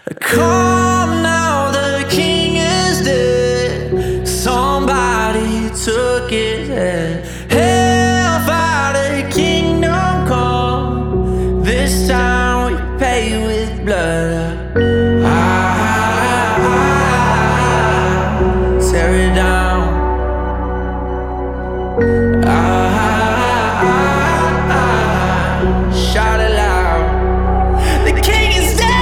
Come now, the king is dead. Somebody took his head. Hellfire, the kingdom come. This time we pay with blood. Tear it down. Shout it loud. The king is dead.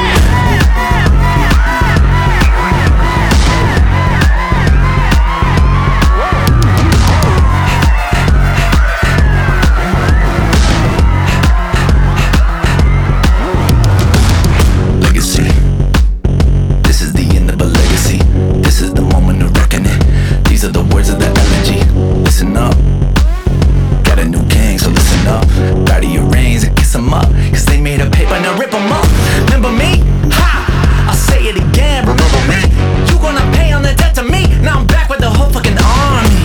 Legacy. This is the end of a legacy. This is the moment of reckoning. These are the words of the elegy. Listen up. Got a new king, so listen up. Bow to your reins and kiss them up, cause they made a paper, now rip them up. Remember me? Ha! I'll say it again, remember me? You gonna pay on the debt to me. Now I'm back with the whole fucking army.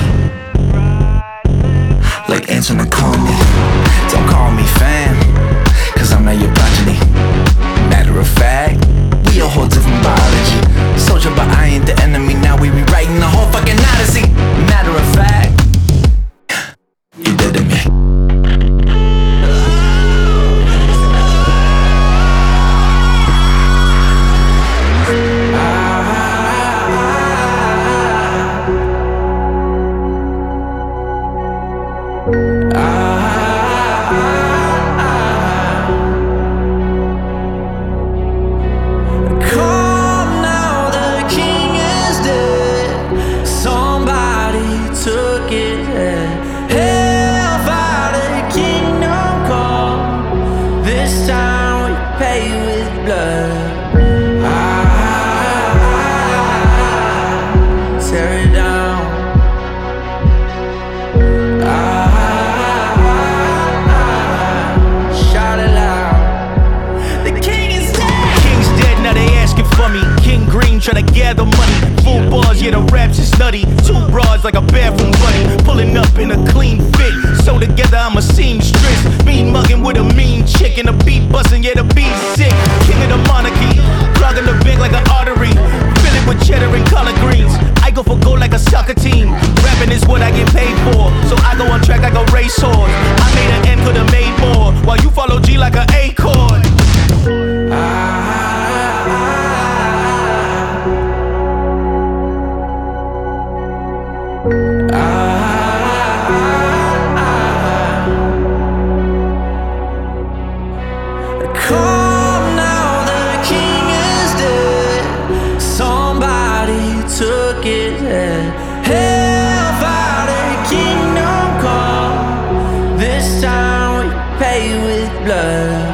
Like answering and calling me. Don't call me fam, cause I'm not your progeny. Matter of fact, we a whole different biology. Soldier, but I ain't the enemy. Now we rewriting the whole fucking odyssey. Matter of fact, you dead to me. Come now, the king is dead. Somebody took his head. Hellfire, the kingdom come. This time we pay with blood. Tear it down. Shout it loud. The king is dead. King's dead, now they asking for me. King Green tryna gather money. Full bars, yeah, the raps is nutty. Two broads like a bathroom buddy. Pulling up in a clean fit. So together I'm a seamstress. Mean mugging with a mean chick. And the beat busting, yeah, the beat's sick. King of the monarchy. Plugging the bank like an artery. Fill it with cheddar and collard greens. I go for gold like a soccer team. Rapping is what I get paid for. So I go on track like a racehorse. I made an N, could've made more. While you follow G like an A chord. Come now, the king is dead. Somebody took his head. Hellfire, the kingdom come. This time we pay with blood.